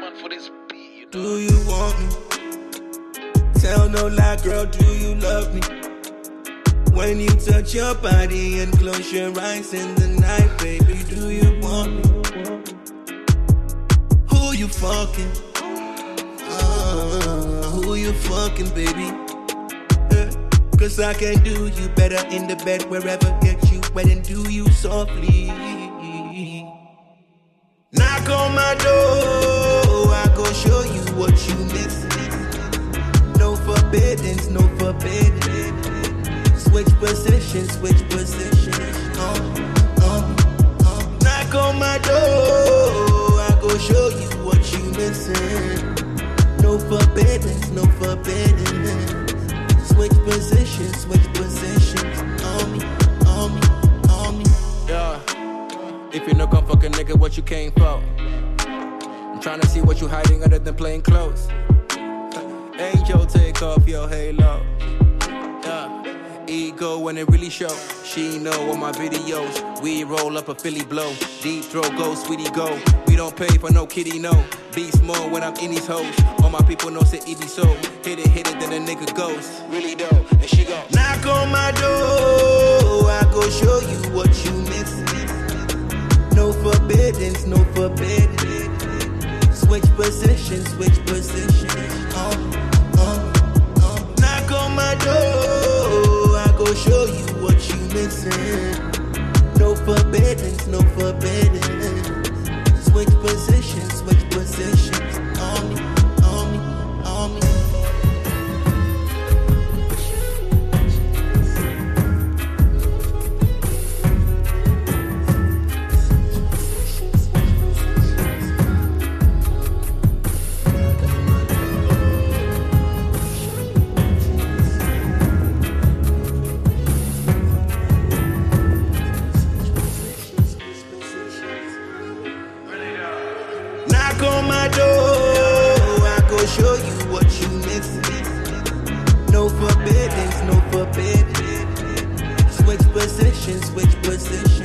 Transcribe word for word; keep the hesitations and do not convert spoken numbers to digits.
man for this beat, you know? Do you want me? Tell no lie, girl, do you love me? When you touch your body and close your eyes in the night, baby, do you want me? Who you fucking? Uh, who you fucking, baby? Uh, Cause I can do you better in the bed, wherever, get you wet and do you softly. Knock on my door, I go show you what you missing. No forbiddance, no forbidden. Switch positions, switch positions. Uh, uh, uh. Knock on my door, I go show you what you missing. No forbiddance, no forbidden. Switch positions, switch positions. On me, on me, on me. Yeah. If you know come fuck a nigga, what you came for? I'm trying to see what you hiding other than playing close. Angel, take off your halo. Yeah. Ego when it really show. She know on my videos. We roll up a Philly blow. Deep throat go, sweetie go. We don't pay for no kitty, no. Beast mode when I'm in these hoes. All my people know say E B so. Hit it, hit it, then the nigga goes. Really dope, and she go. Knock on my door, I go show you what you missing. No forbiddance, no forbidden. Switch positions, switch positions. Uh, uh, uh. Knock on my door, I go show you what you missing. No forbiddance, no forbidden. Switch positions, switch positions. On me, on me, on me. Knock on my door, I go show you what you missing. No forbiddance, no forbidden. Switch positions, switch positions.